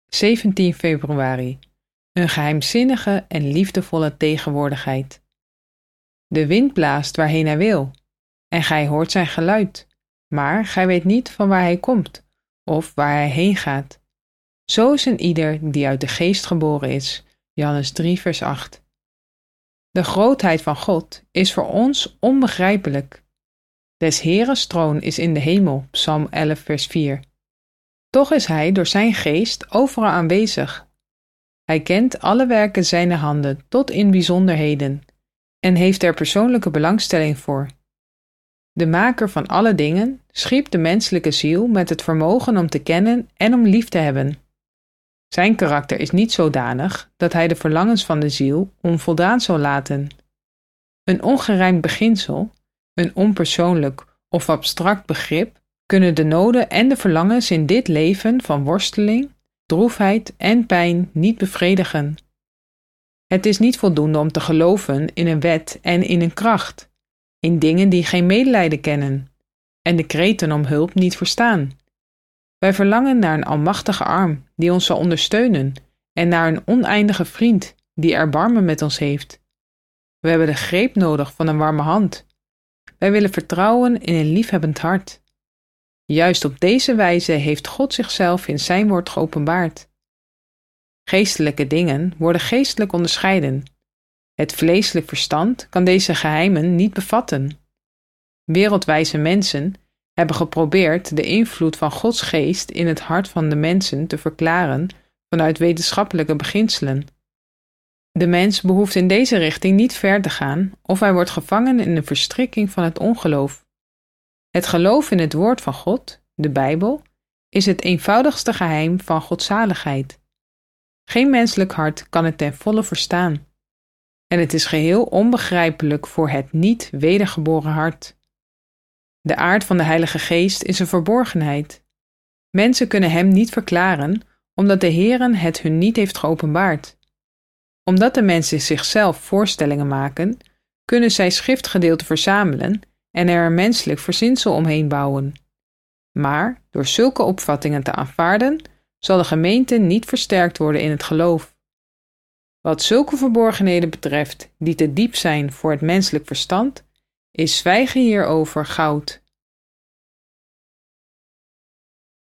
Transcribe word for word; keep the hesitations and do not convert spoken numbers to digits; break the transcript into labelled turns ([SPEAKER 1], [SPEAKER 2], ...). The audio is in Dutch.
[SPEAKER 1] zeventien februari. Een geheimzinnige en liefdevolle tegenwoordigheid. De wind blaast waarheen hij wil, en gij hoort zijn geluid, maar gij weet niet van waar hij komt, of waar hij heen gaat. Zo is een ieder die uit de geest geboren is. Johannes drie vers acht. De grootheid van God is voor ons onbegrijpelijk. Des Heeres troon is in de hemel. Psalm elf vers vier. Toch is hij door zijn geest overal aanwezig. Hij kent alle werken zijner handen tot in bijzonderheden en heeft er persoonlijke belangstelling voor. De maker van alle dingen schiep de menselijke ziel met het vermogen om te kennen en om lief te hebben. Zijn karakter is niet zodanig dat hij de verlangens van de ziel onvoldaan zal laten. Een ongerijmd beginsel, een onpersoonlijk of abstract begrip, kunnen de noden en de verlangens in dit leven van worsteling, droefheid en pijn niet bevredigen. Het is niet voldoende om te geloven in een wet en in een kracht, in dingen die geen medelijden kennen en de kreten om hulp niet verstaan. Wij verlangen naar een almachtige arm die ons zal ondersteunen en naar een oneindige vriend die erbarmen met ons heeft. We hebben de greep nodig van een warme hand. Wij willen vertrouwen in een liefhebbend hart. Juist op deze wijze heeft God zichzelf in zijn woord geopenbaard. Geestelijke dingen worden geestelijk onderscheiden. Het vleeselijk verstand kan deze geheimen niet bevatten. Wereldwijze mensen hebben geprobeerd de invloed van Gods geest in het hart van de mensen te verklaren vanuit wetenschappelijke beginselen. De mens behoeft in deze richting niet ver te gaan of hij wordt gevangen in de verstrikking van het ongeloof. Het geloof in het woord van God, de Bijbel, is het eenvoudigste geheim van godzaligheid. Geen menselijk hart kan het ten volle verstaan. En het is geheel onbegrijpelijk voor het niet wedergeboren hart. De aard van de Heilige Geest is een verborgenheid. Mensen kunnen hem niet verklaren, omdat de Heere het hun niet heeft geopenbaard. Omdat de mensen zichzelf voorstellingen maken, kunnen zij schriftgedeelten verzamelen en er een menselijk verzinsel omheen bouwen. Maar door zulke opvattingen te aanvaarden, zal de gemeente niet versterkt worden in het geloof. Wat zulke verborgenheden betreft, die te diep zijn voor het menselijk verstand, is zwijgen hierover goud.